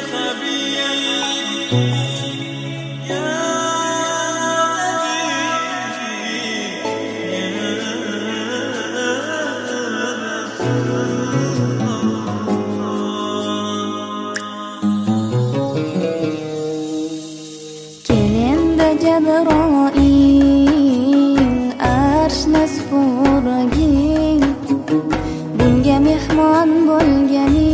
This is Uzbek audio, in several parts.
Jabroil arshni supurgin, bunga mehmon bo'lgani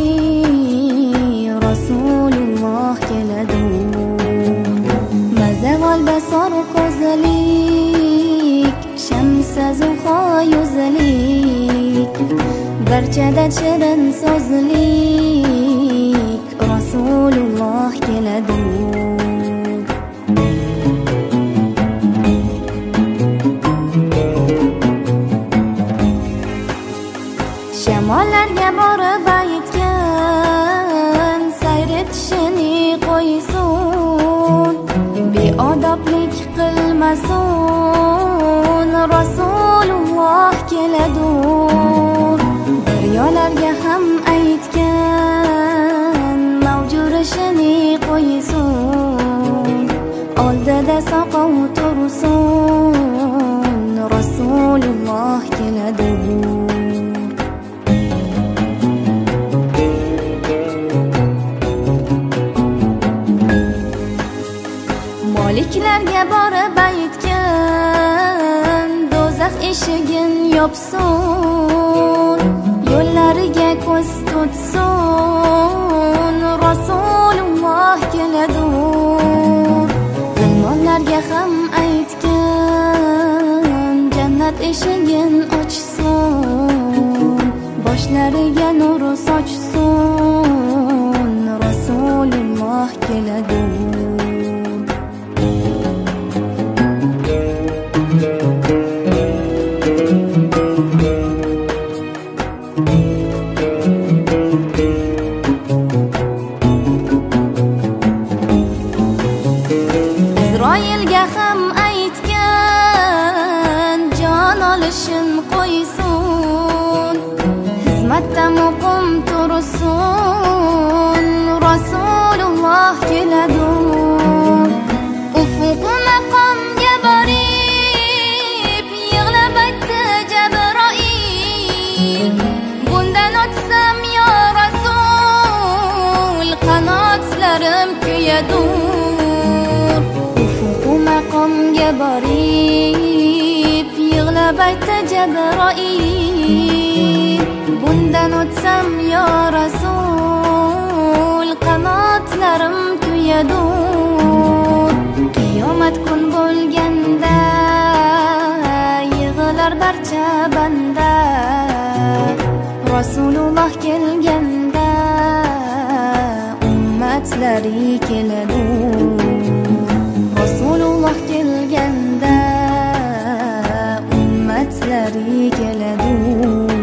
Rasululloh keladi. Mazavol basor ko'zlik, shamsa zuho yuzlik, barchada shirin so'zlik Rasululloh keladi. Shamollarga borib aytgan, sayr etishini qo'ysin, beodoblik qilmasin, Rasululloh keladi. Daryolarga ham aytgan, mavjurishini qo'ysin, oldida soqov tursin, Rasululloh keladi. Moliklarga borib aytgan, do'zax eshigin yopsin, yo'llariga ko'z tutsin, Rasululloh keladi. Zulmonlarga ham aytgan, jannat eshigin ochsin, boshlariga nur sochsin, Rasululloh keladi. Isroilga ham aytgan, jon olishin qo'ysin, xizmatda muqim tursin, Rasululloh keladi. Ufuq maqomga borib yig'lab aytdi Jabroil, bundan o'tsam yo Rasul, qanotlarim kuyadi. Maqomga borib yig'lab aytdi Jabroil, bundan o'tsam yo Rasul, qanotlarim kuyadi. Qiyomat kun bo'lganda yig'lar barcha banda, Rasululloh kelganda ummatlari keladi. Rasululloh kelganda ummatlari keladi.